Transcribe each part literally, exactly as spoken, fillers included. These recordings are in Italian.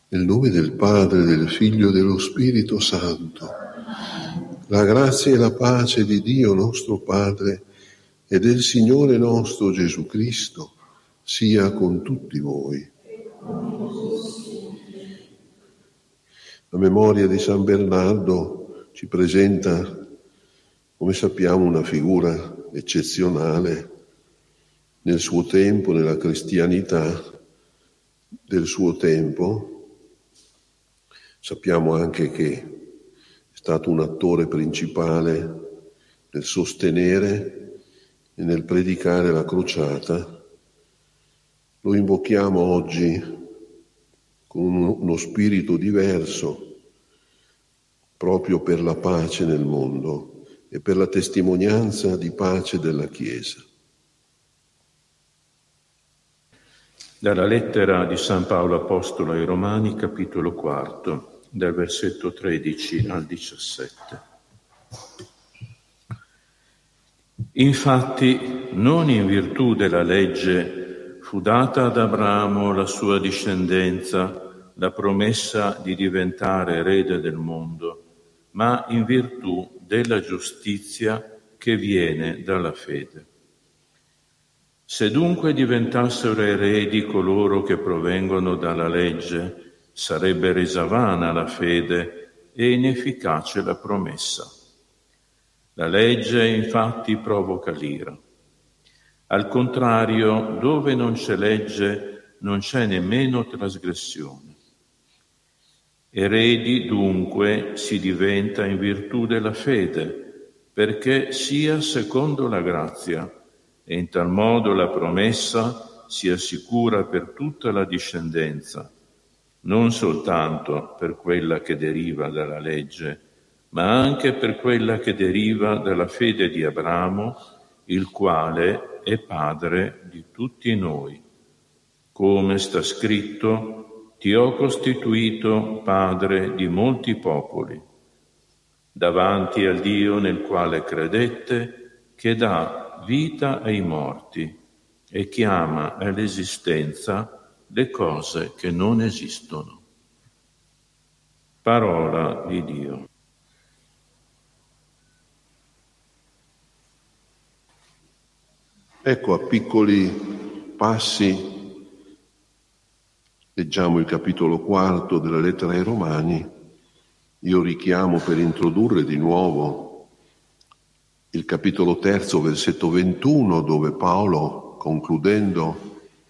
Nel nome del Padre, del Figlio e dello Spirito Santo, la grazia e la pace di Dio nostro Padre e del Signore nostro Gesù Cristo sia con tutti voi. La memoria di San Bernardo ci presenta, come sappiamo, una figura eccezionale nel suo tempo, nella cristianità del suo tempo. Sappiamo anche che è stato un attore principale nel sostenere e nel predicare la crociata. Lo invochiamo oggi con uno spirito diverso, proprio per la pace nel mondo e per la testimonianza di pace della Chiesa. Dalla lettera di San Paolo Apostolo ai Romani, capitolo quarto, dal versetto tredici al diciassette. Infatti, non in virtù della legge fu data ad Abramo la sua discendenza, la promessa di diventare erede del mondo, ma in virtù della giustizia che viene dalla fede. Se dunque diventassero eredi coloro che provengono dalla legge, sarebbe resa vana la fede e inefficace la promessa. La legge infatti provoca l'ira. Al contrario, dove non c'è legge, non c'è nemmeno trasgressione. Eredi dunque si diventa in virtù della fede, perché sia secondo la grazia, e in tal modo la promessa si assicura per tutta la discendenza, non soltanto per quella che deriva dalla legge, ma anche per quella che deriva dalla fede di Abramo, il quale è padre di tutti noi. Come sta scritto, ti ho costituito padre di molti popoli, davanti al Dio nel quale credette, che dà vita ai morti e chiama all'esistenza le cose che non esistono. Parola di Dio. Ecco, a piccoli passi leggiamo il capitolo quarto della lettera ai Romani. Io richiamo per introdurre di nuovo il capitolo terzo, versetto ventuno, dove Paolo, concludendo,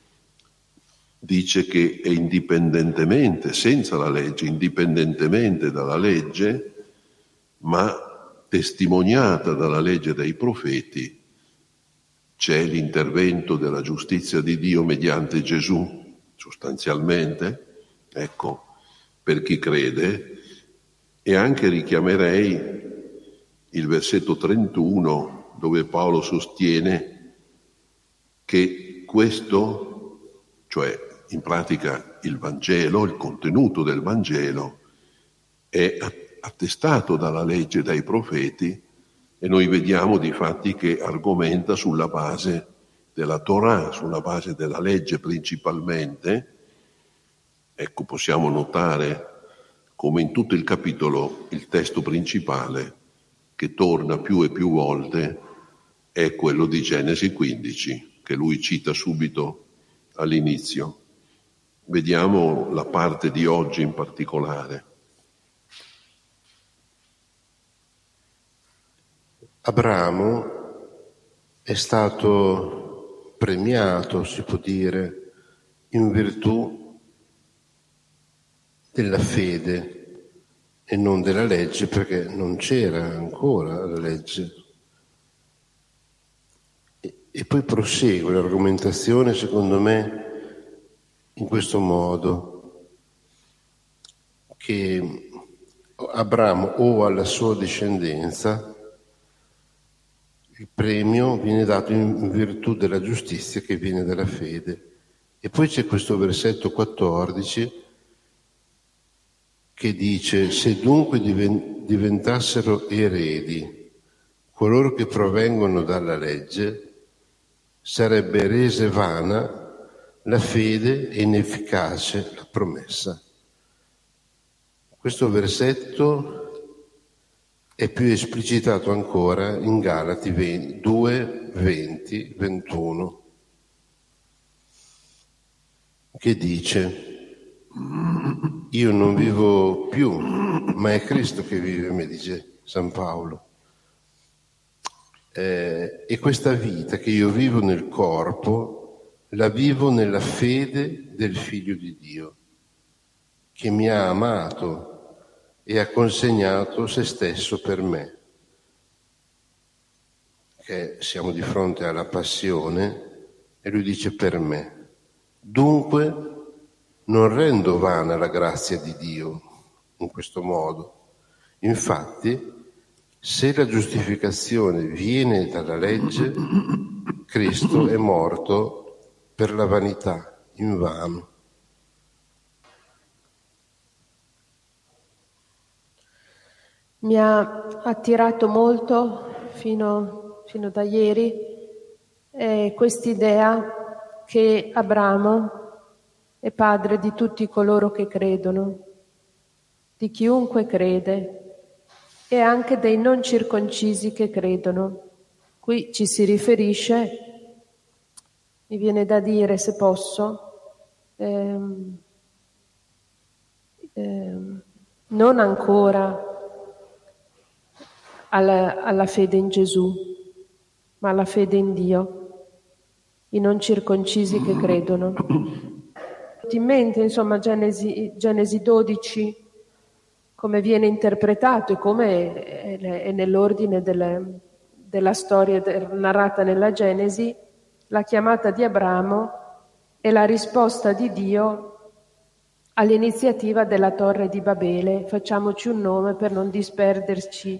dice che è indipendentemente, senza la legge, indipendentemente dalla legge, ma testimoniata dalla legge e dai profeti, c'è l'intervento della giustizia di Dio mediante Gesù, sostanzialmente, ecco, per chi crede. E anche richiamerei il versetto trentuno, dove Paolo sostiene che questo, cioè in pratica il Vangelo, il contenuto del Vangelo, è attestato dalla legge e dai profeti, e noi vediamo di fatti che argomenta sulla base della Torah, sulla base della legge principalmente. Ecco, possiamo notare come in tutto il capitolo il testo principale che torna più e più volte è quello di Genesi quindici, che lui cita subito all'inizio. Vediamo la parte di oggi in particolare. Abramo è stato premiato, si può dire, in virtù della fede e non della legge, perché non c'era ancora la legge. E, e poi prosegue l'argomentazione, secondo me, in questo modo, che Abramo o alla sua discendenza il premio viene dato in virtù della giustizia che viene dalla fede. E poi c'è questo versetto quattordici che dice: se dunque diventassero eredi coloro che provengono dalla legge, sarebbe resa vana la fede e inefficace la promessa. Questo versetto è più esplicitato ancora in Galati due, venti, ventuno, che dice: io non vivo più, ma è Cristo che vive in me, dice San Paolo. Eh, e questa vita che io vivo nel corpo, la vivo nella fede del Figlio di Dio, che mi ha amato e ha consegnato se stesso per me. Che siamo di fronte alla passione e lui dice per me. Dunque non rendo vana la grazia di Dio in questo modo. Infatti, se la giustificazione viene dalla legge, Cristo è morto per la vanità, invano. Mi ha attirato molto fino, fino da ieri eh, quest'idea che Abramo è padre di tutti coloro che credono, di chiunque crede, e anche dei non circoncisi che credono. Qui ci si riferisce, mi viene da dire, se posso, ehm, ehm, non ancora alla, alla fede in Gesù, ma alla fede in Dio, i non circoncisi che credono. In mente, insomma, Genesi, Genesi dodici, come viene interpretato e come è, è nell'ordine delle, della storia narrata nella Genesi, la chiamata di Abramo è la risposta di Dio all'iniziativa della Torre di Babele. Facciamoci un nome per non disperderci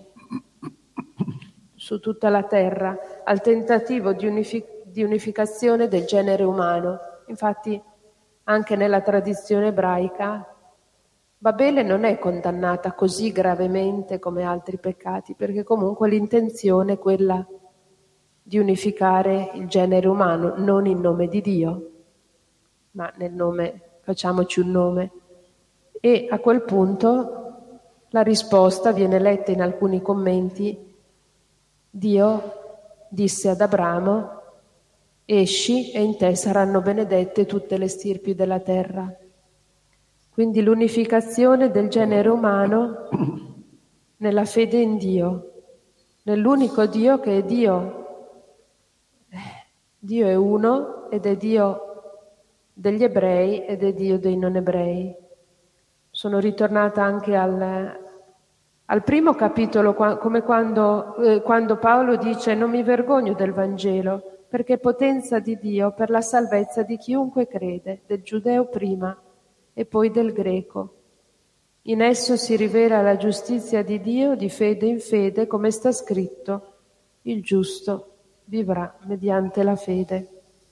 su tutta la terra, al tentativo di, unific- di unificazione del genere umano. Infatti, anche nella tradizione ebraica, Babele non è condannata così gravemente come altri peccati, perché comunque l'intenzione è quella di unificare il genere umano, non in nome di Dio, ma nel nome, facciamoci un nome. E a quel punto la risposta viene letta in alcuni commenti. Dio disse ad Abramo: esci e in te saranno benedette tutte le stirpi della terra. Quindi l'unificazione del genere umano nella fede in Dio, nell'unico Dio che è Dio. Dio è uno ed è Dio degli ebrei ed è Dio dei non ebrei. Sono ritornata anche al, al primo capitolo, come quando, eh, quando Paolo dice: non mi vergogno del Vangelo, perché è potenza di Dio per la salvezza di chiunque crede, del giudeo prima e poi del greco. In esso si rivela la giustizia di Dio di fede in fede, come sta scritto: il giusto vivrà mediante la fede.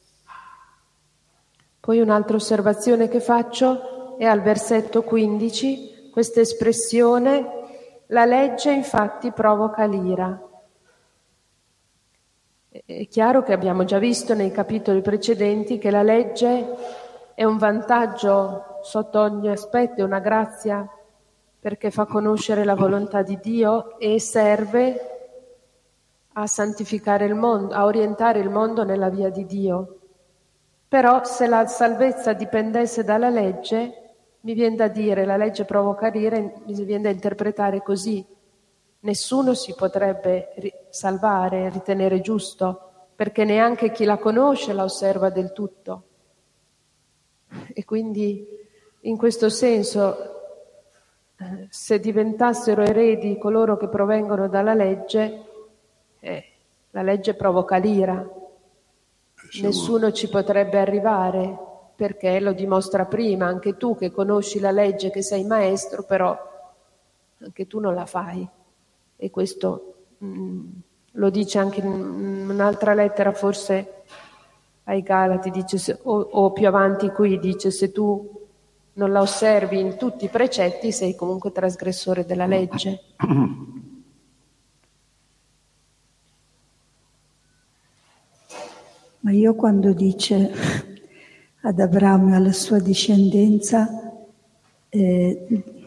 Poi un'altra osservazione che faccio è al versetto quindici, questa espressione: la legge infatti provoca l'ira. È chiaro che abbiamo già visto nei capitoli precedenti che la legge è un vantaggio sotto ogni aspetto, è una grazia perché fa conoscere la volontà di Dio e serve a santificare il mondo, a orientare il mondo nella via di Dio. Però se la salvezza dipendesse dalla legge, mi viene da dire, la legge provoca l'ira, mi viene da interpretare così: nessuno si potrebbe ri- salvare, ritenere giusto, perché neanche chi la conosce la osserva del tutto. E quindi in questo senso, eh, se diventassero eredi coloro che provengono dalla legge, eh, la legge provoca l'ira. Nessuno ci potrebbe arrivare, perché lo dimostra prima, anche tu che conosci la legge, che sei maestro, però anche tu non la fai. E questo mh, lo dice anche in un'altra lettera, forse ai Galati, dice se, o, o più avanti qui, dice: se tu non la osservi in tutti i precetti sei comunque trasgressore della legge. Ma io, quando dice ad Abramo e alla sua discendenza, eh,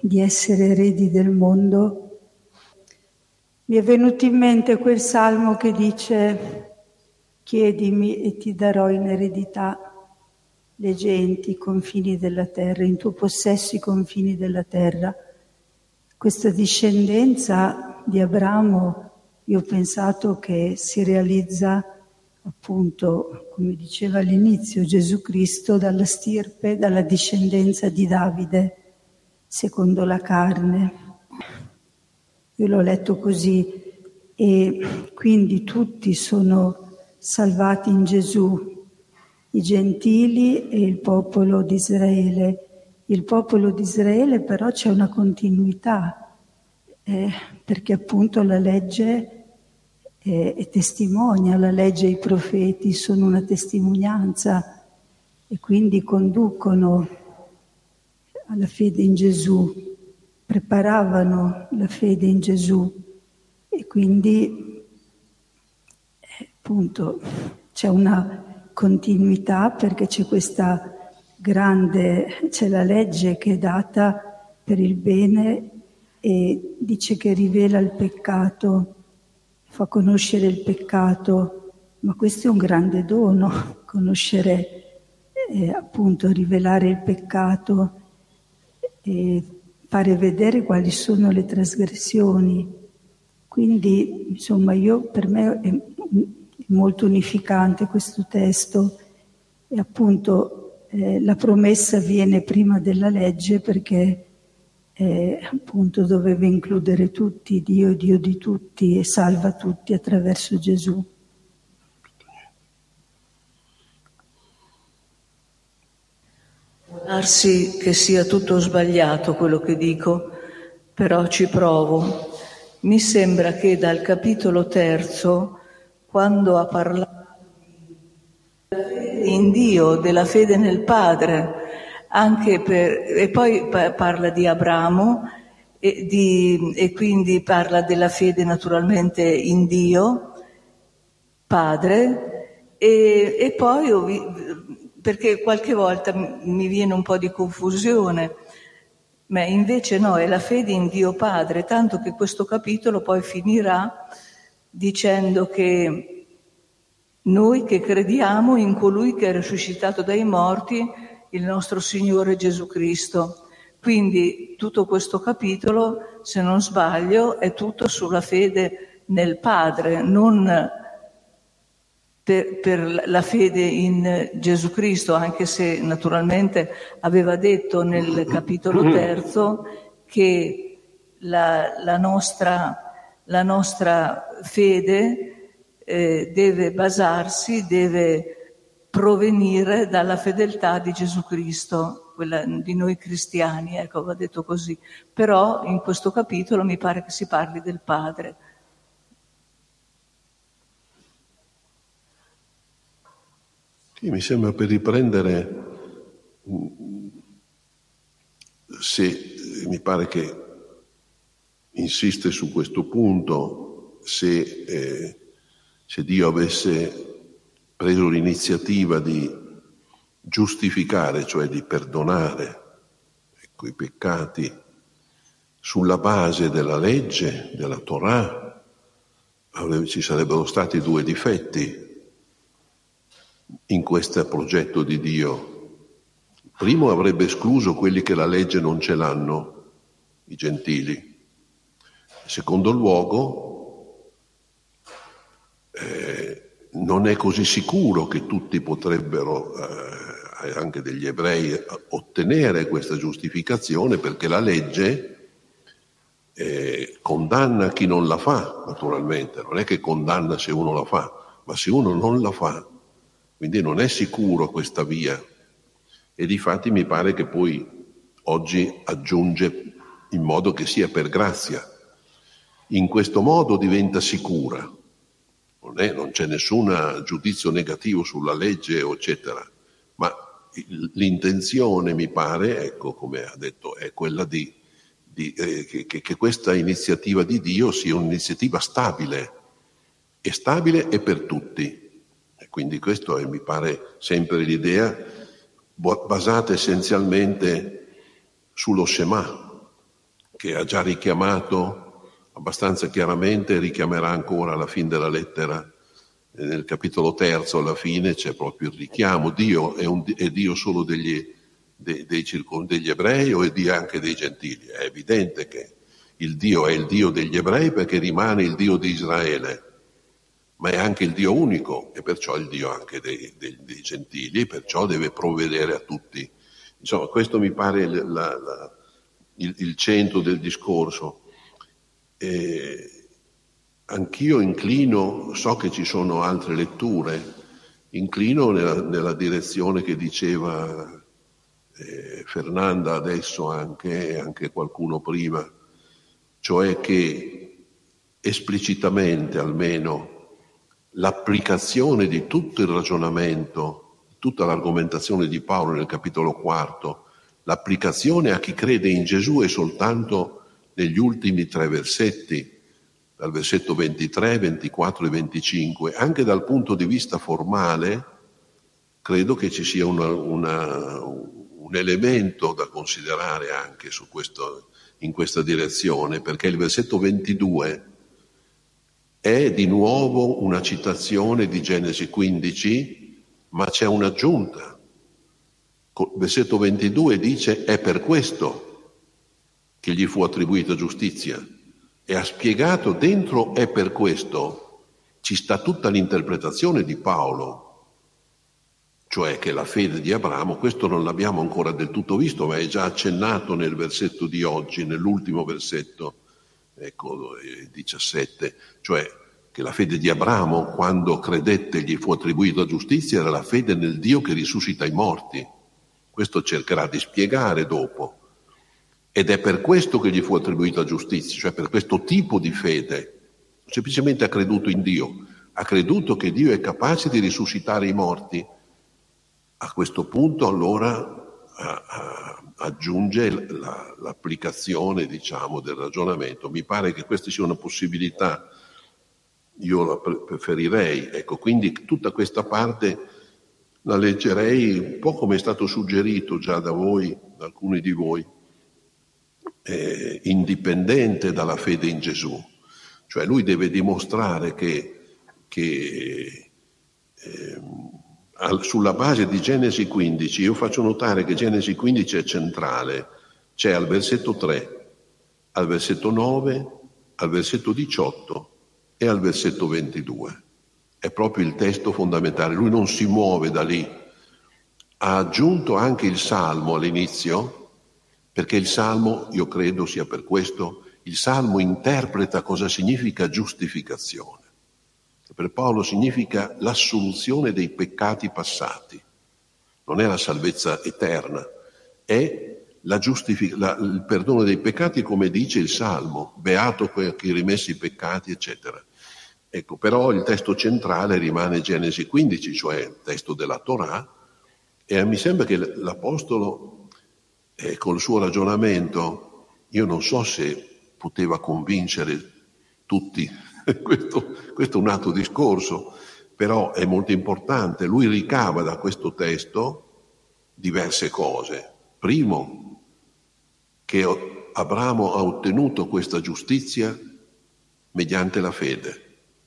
di essere eredi del mondo, mi è venuto in mente quel salmo che dice: chiedimi e ti darò in eredità le genti, i confini della terra, in tuo possesso i confini della terra. Questa discendenza di Abramo, io ho pensato che si realizza appunto, come diceva all'inizio, Gesù Cristo dalla stirpe, dalla discendenza di Davide, secondo la carne. Io l'ho letto così, e quindi tutti sono salvati in Gesù, i gentili e il popolo di Israele. Il popolo di Israele però c'è una continuità, eh, perché appunto la legge è, è testimonia, la legge e i profeti sono una testimonianza e quindi conducono alla fede in Gesù, preparavano la fede in Gesù e quindi eh, appunto c'è una continuità perché c'è questa grande, c'è la legge che è data per il bene e dice che rivela il peccato, fa conoscere il peccato, ma questo è un grande dono, conoscere, eh, appunto, rivelare il peccato e fare vedere quali sono le trasgressioni. Quindi, insomma, io per me è molto unificante questo testo e appunto Eh, la promessa viene prima della legge perché eh, appunto doveva includere tutti, Dio è Dio di tutti e salva tutti attraverso Gesù. Può darsi che sia tutto sbagliato quello che dico, però ci provo. Mi sembra che dal capitolo terzo, quando ha parlato in Dio, della fede nel Padre, anche per, e poi parla di Abramo e, di, e quindi parla della fede naturalmente in Dio, Padre, e, e poi, perché qualche volta mi viene un po' di confusione, ma invece no, è la fede in Dio Padre, tanto che questo capitolo poi finirà dicendo che noi che crediamo in colui che è risuscitato dai morti, il nostro Signore Gesù Cristo. Quindi tutto questo capitolo, se non sbaglio, è tutto sulla fede nel Padre, non per, per la fede in Gesù Cristo, anche se naturalmente aveva detto nel capitolo terzo che la, la, nostra, la nostra fede Eh, deve basarsi, deve provenire dalla fedeltà di Gesù Cristo, quella di noi cristiani, ecco, va detto così. Però in questo capitolo mi pare che si parli del Padre. Sì, mi sembra, per riprendere, se mi pare che insiste su questo punto, se eh, Se Dio avesse preso l'iniziativa di giustificare, cioè di perdonare, ecco, i peccati sulla base della legge, della Torah, ci sarebbero stati due difetti in questo progetto di Dio. Il primo, avrebbe escluso quelli che la legge non ce l'hanno, i gentili. In secondo luogo, Eh, non è così sicuro che tutti potrebbero, eh, anche degli ebrei, ottenere questa giustificazione, perché la legge eh, condanna chi non la fa, naturalmente, non è che condanna se uno la fa, ma se uno non la fa, quindi non è sicuro questa via. E difatti mi pare che poi oggi aggiunge in modo che sia per grazia. In questo modo diventa sicura. Non, è, non c'è nessun giudizio negativo sulla legge, eccetera, ma l'intenzione, mi pare, ecco, come ha detto, è quella di, di eh, che, che questa iniziativa di Dio sia un'iniziativa stabile, e stabile e per tutti. E quindi questo è, mi pare, sempre l'idea basata essenzialmente sullo Shema, che ha già richiamato abbastanza chiaramente, richiamerà ancora alla fine della lettera, nel capitolo terzo alla fine c'è proprio il richiamo. Dio è, un, è Dio solo degli, dei, dei, circon, degli ebrei o è Dio anche dei gentili? È evidente che il Dio è il Dio degli ebrei perché rimane il Dio di Israele, ma è anche il Dio unico e perciò il Dio anche dei, dei, dei gentili, e perciò deve provvedere a tutti. Insomma, questo mi pare la, la, il, il centro del discorso. E anch'io inclino, so che ci sono altre letture, inclino nella, nella direzione che diceva eh, Fernanda adesso anche, e anche qualcuno prima, cioè che esplicitamente almeno l'applicazione di tutto il ragionamento, tutta l'argomentazione di Paolo nel capitolo quarto, l'applicazione a chi crede in Gesù è soltanto negli ultimi tre versetti, dal versetto ventitré, ventiquattro e venticinque. Anche dal punto di vista formale credo che ci sia una, una, un elemento da considerare anche su questo, in questa direzione, perché il versetto ventidue è di nuovo una citazione di Genesi quindici, ma c'è un'aggiunta. Il versetto ventidue dice: è per questo che gli fu attribuita giustizia, e ha spiegato dentro è per questo ci sta tutta l'interpretazione di Paolo, cioè che la fede di Abramo, questo non l'abbiamo ancora del tutto visto, ma è già accennato nel versetto di oggi, nell'ultimo versetto, ecco, diciassette, cioè che la fede di Abramo, quando credette gli fu attribuita giustizia, era la fede nel Dio che risuscita i morti. Questo cercherà di spiegare dopo. Ed è per questo che gli fu attribuita giustizia, cioè per questo tipo di fede. Semplicemente ha creduto in Dio, ha creduto che Dio è capace di risuscitare i morti. A questo punto allora a, a, aggiunge la, l'applicazione, diciamo, del ragionamento. Mi pare che questa sia una possibilità, io la preferirei. Ecco, quindi tutta questa parte la leggerei un po' come è stato suggerito già da voi, da alcuni di voi, eh, indipendente dalla fede in Gesù. Cioè lui deve dimostrare che, che eh, sulla base di Genesi quindici, io faccio notare che Genesi quindici è centrale, c'è al versetto tre, al versetto nove, al versetto diciotto e al versetto ventidue. È proprio il testo fondamentale, lui non si muove da lì. Ha aggiunto anche il Salmo all'inizio, perché il Salmo, io credo sia per questo, il Salmo interpreta cosa significa giustificazione. Per Paolo significa l'assoluzione dei peccati passati, non è la salvezza eterna, è la giustific- la, il perdono dei peccati, come dice il Salmo, beato chi rimessi i peccati, eccetera. Ecco, però il testo centrale rimane Genesi quindici, cioè il testo della Torah, e mi sembra che l'Apostolo, eh, col suo ragionamento, io non so se poteva convincere tutti, questo, questo è un altro discorso, però è molto importante. Lui ricava da questo testo diverse cose. Primo, che Abramo ha ottenuto questa giustizia mediante la fede.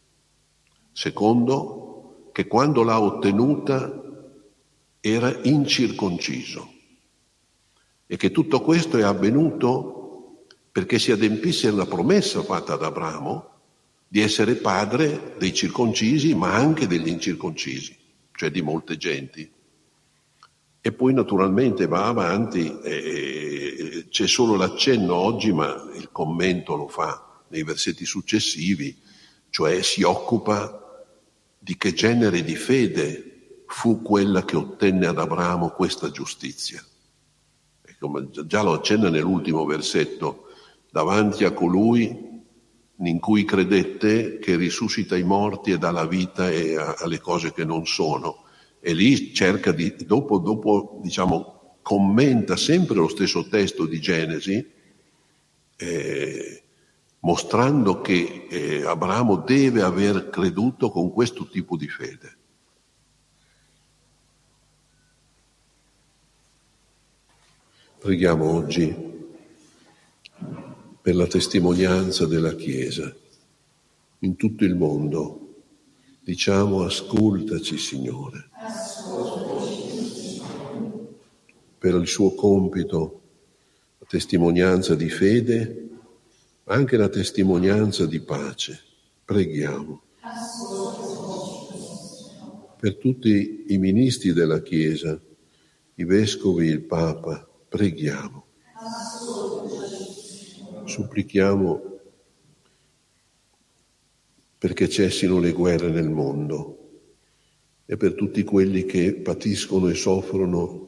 Secondo, che quando l'ha ottenuta era incirconciso e che tutto questo è avvenuto perché si adempisse la promessa fatta ad Abramo di essere padre dei circoncisi ma anche degli incirconcisi, cioè di molte genti. E poi naturalmente va avanti, eh, c'è solo l'accenno oggi, ma il commento lo fa nei versetti successivi, cioè si occupa di che genere di fede fu quella che ottenne ad Abramo questa giustizia. Ecco, già lo accenna nell'ultimo versetto, davanti a colui in cui credette che risuscita i morti e dà la vita e alle cose che non sono. E lì cerca di, dopo, dopo diciamo, commenta sempre lo stesso testo di Genesi, eh, mostrando che eh, Abramo deve aver creduto con questo tipo di fede. Preghiamo oggi. per la testimonianza della Chiesa in tutto il mondo. Diciamo: ascoltaci, Signore. Per il suo compito, la testimonianza di fede, ma anche la testimonianza di pace. Preghiamo. Per tutti i ministri della Chiesa, i vescovi, il Papa, preghiamo. Supplichiamo perché cessino le guerre nel mondo e per tutti quelli che patiscono e soffrono,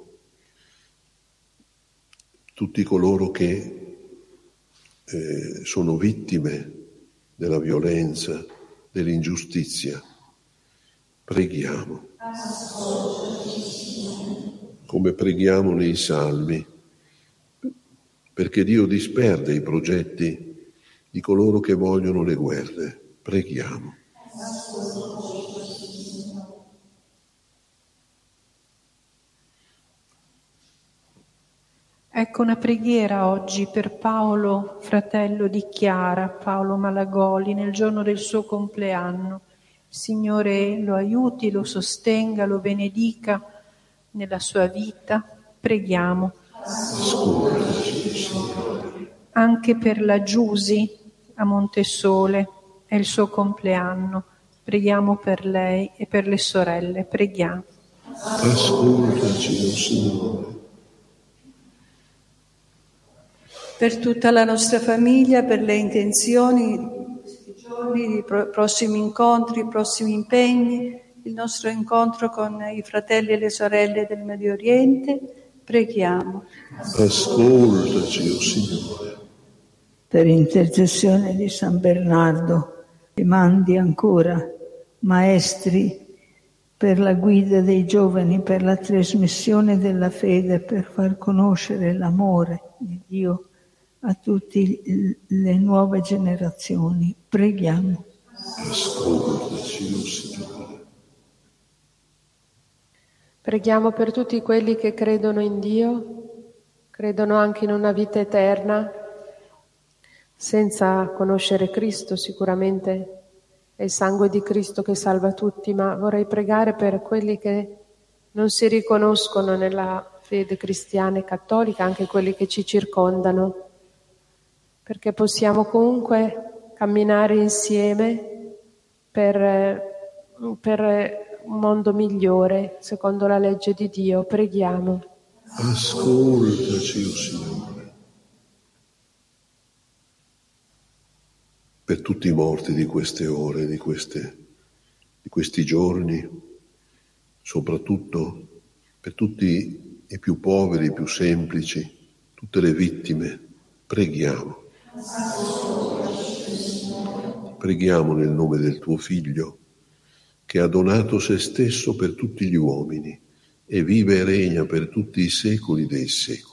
tutti coloro che eh, sono vittime della violenza, dell'ingiustizia. Preghiamo. Come preghiamo nei Salmi, perché Dio disperde i progetti di coloro che vogliono le guerre. Preghiamo. Ecco una preghiera oggi per Paolo, fratello di Chiara, Paolo Malagoli, nel giorno del suo compleanno. Il Signore lo aiuti, lo sostenga, lo benedica nella sua vita. Preghiamo. Anche per la Giusi a Montesole, è il suo compleanno. Preghiamo per lei e per le sorelle. Preghiamo. Ascoltaci, oh Signore. Per tutta la nostra famiglia, per le intenzioni di questi giorni, di pro- prossimi incontri, prossimi impegni, il nostro incontro con i fratelli e le sorelle del Medio Oriente, preghiamo. Ascoltaci, oh Signore. Per intercessione di San Bernardo, che mandi ancora maestri per la guida dei giovani, per la trasmissione della fede, per far conoscere l'amore di Dio a tutte le nuove generazioni. Preghiamo. Ascoltaci, oh Signore. Preghiamo per tutti quelli che credono in Dio, credono anche in una vita eterna, senza conoscere Cristo. Sicuramente è il sangue di Cristo che salva tutti, ma vorrei pregare per quelli che non si riconoscono nella fede cristiana e cattolica, anche quelli che ci circondano, perché possiamo comunque camminare insieme per, per un mondo migliore, secondo la legge di Dio. Preghiamo. Ascoltaci, oh Signore. Per tutti i morti di queste ore, di, queste, di questi giorni, soprattutto per tutti i più poveri, i più semplici, tutte le vittime, preghiamo. Preghiamo nel nome del tuo Figlio, che ha donato se stesso per tutti gli uomini e vive e regna per tutti i secoli dei secoli.